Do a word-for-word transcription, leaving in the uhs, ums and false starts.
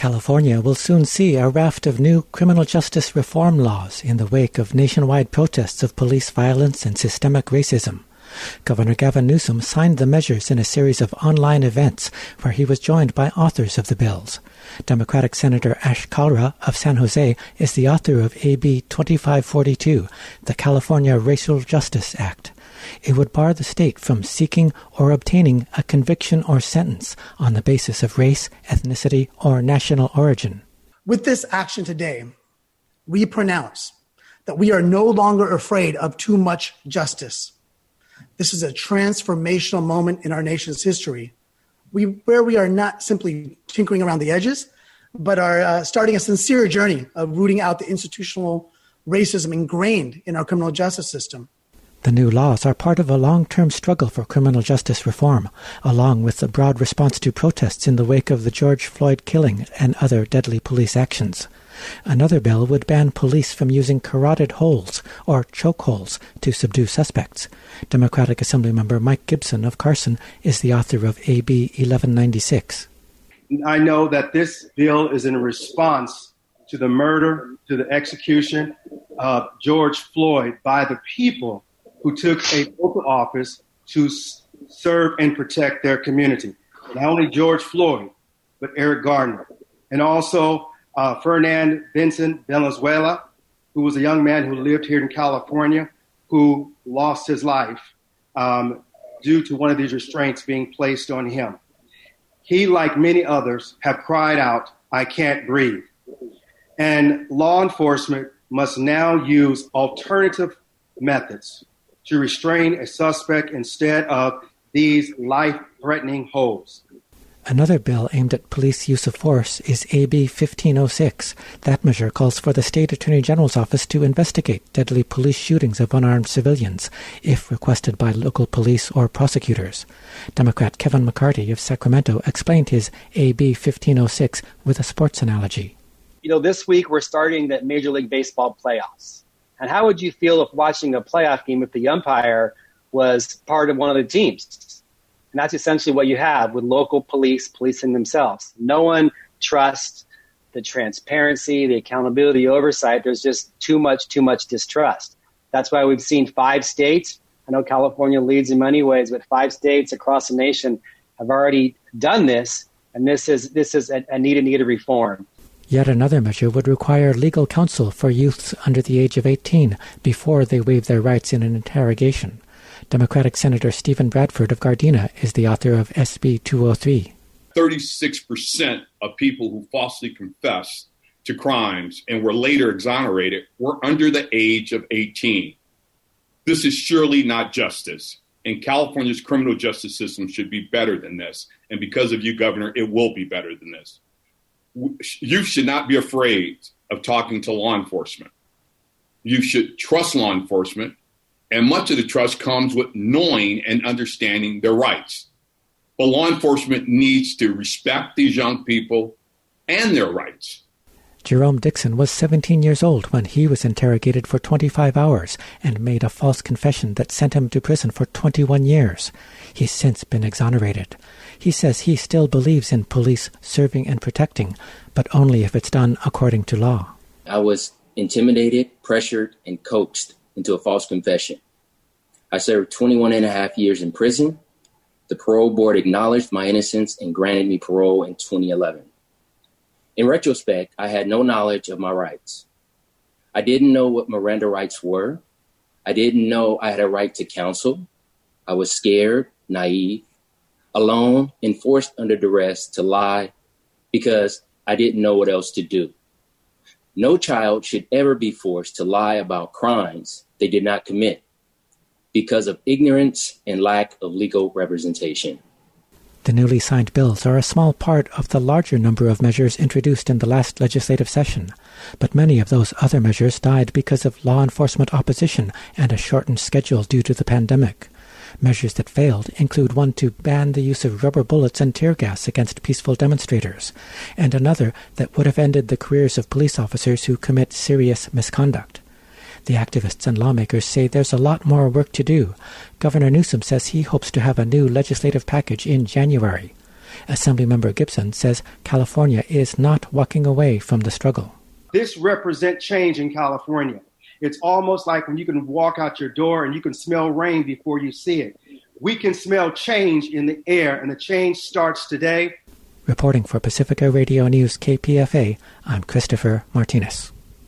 California will soon see a raft of new criminal justice reform laws in the wake of nationwide protests of police violence and systemic racism. Governor Gavin Newsom signed the measures in a series of online events where he was joined by authors of the bills. Democratic Senator Ash Kalra of San Jose is the author of A B twenty-five forty-two, the California Racial Justice Act. It would bar the state from seeking or obtaining a conviction or sentence on the basis of race, ethnicity, or national origin. With this action today, we pronounce that we are no longer afraid of too much justice. This is a transformational moment in our nation's history, we, where we are not simply tinkering around the edges, but are uh, starting a sincere journey of rooting out the institutional racism ingrained in our criminal justice system. The new laws are part of a long-term struggle for criminal justice reform, along with the broad response to protests in the wake of the George Floyd killing and other deadly police actions. Another bill would ban police from using carotid holes or chokeholds to subdue suspects. Democratic Assemblymember Mike Gibson of Carson is the author of A B eleven ninety-six. I know that this bill is in response to the murder, to the execution of George Floyd by the people who took a oath of office to s- serve and protect their community. Not only George Floyd, but Eric Garner. And also uh, Fernand Vincent Valenzuela, who was a young man who lived here in California, who lost his life um, due to one of these restraints being placed on him. He, like many others, have cried out, "I can't breathe." And law enforcement must now use alternative methods to restrain a suspect instead of these life-threatening holds. Another bill aimed at police use of force is A B fifteen oh six. That measure calls for the State Attorney General's office to investigate deadly police shootings of unarmed civilians, if requested by local police or prosecutors. Democrat Kevin McCarty of Sacramento explained his A B fifteen oh six with a sports analogy. You know, this week we're starting the Major League Baseball playoffs. And how would you feel if watching a playoff game if the umpire was part of one of the teams? And that's essentially what you have with local police policing themselves. No one trusts the transparency, the accountability, the oversight. There's just too much, too much distrust. That's why we've seen five states. I know California leads in many ways, but five states across the nation have already done this. And this is this is a, a needed, needed reform. Yet another measure would require legal counsel for youths under the age of eighteen before they waive their rights in an interrogation. Democratic Senator Stephen Bradford of Gardena is the author of S B two oh three. thirty-six percent of people who falsely confessed to crimes and were later exonerated were under the age of eighteen. This is surely not justice, and California's criminal justice system should be better than this. And because of you, Governor, it will be better than this. You should not be afraid of talking to law enforcement. You should trust law enforcement, and much of the trust comes with knowing and understanding their rights. But law enforcement needs to respect these young people and their rights. Jerome Dixon was seventeen years old when he was interrogated for twenty-five hours and made a false confession that sent him to prison for twenty-one years. He's since been exonerated. He says he still believes in police serving and protecting, but only if it's done according to law. I was intimidated, pressured, and coaxed into a false confession. I served twenty-one and a half years in prison. The parole board acknowledged my innocence and granted me parole in twenty eleven. In retrospect, I had no knowledge of my rights. I didn't know what Miranda rights were. I didn't know I had a right to counsel. I was scared, naive, alone, and forced under duress to lie because I didn't know what else to do. No child should ever be forced to lie about crimes they did not commit because of ignorance and lack of legal representation. The newly signed bills are a small part of the larger number of measures introduced in the last legislative session, but many of those other measures died because of law enforcement opposition and a shortened schedule due to the pandemic. Measures that failed include one to ban the use of rubber bullets and tear gas against peaceful demonstrators, and another that would have ended the careers of police officers who commit serious misconduct. The activists and lawmakers say there's a lot more work to do. Governor Newsom says he hopes to have a new legislative package in January. Assemblymember Gibson says California is not walking away from the struggle. This represents change in California. It's almost like when you can walk out your door and you can smell rain before you see it. We can smell change in the air, and the change starts today. Reporting for Pacifica Radio News K P F A, I'm Christopher Martinez.